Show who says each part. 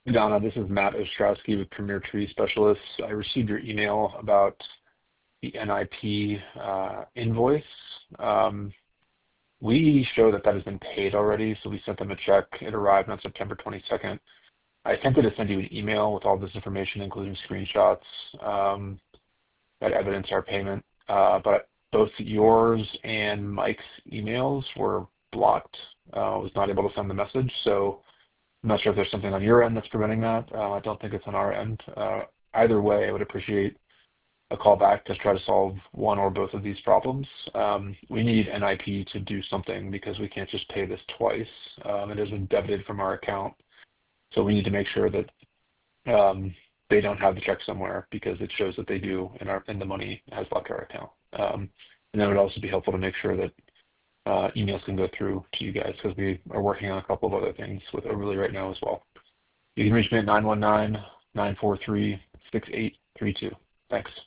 Speaker 1: Donna, this is Matt Ostrowski with Premier Tree Specialists. I received your email about the NIP invoice. Um, we show that that has been paid already, so we sent them a check. It arrived on September 22nd. I attempted to send you an email with all this information, including screenshots that evidence our payment, but both yours and Mike's emails were blocked. I was not able to send the message, so I'm not sure if there's something on your end that's preventing that. I don't think it's on our end. Either way, I would appreciate a call back to try to solve one or both of these problems. We need NIP to do something because we can't just pay this twice. It has been debited from our account, so we need to make sure that they don't have the check somewhere because it shows that they do, and the money has left our account. And that would also be helpful to make sure that emails can go through to you guys because we are working on a couple of other things with Overly right now as well. You can reach me at 919-943-6832. Thanks.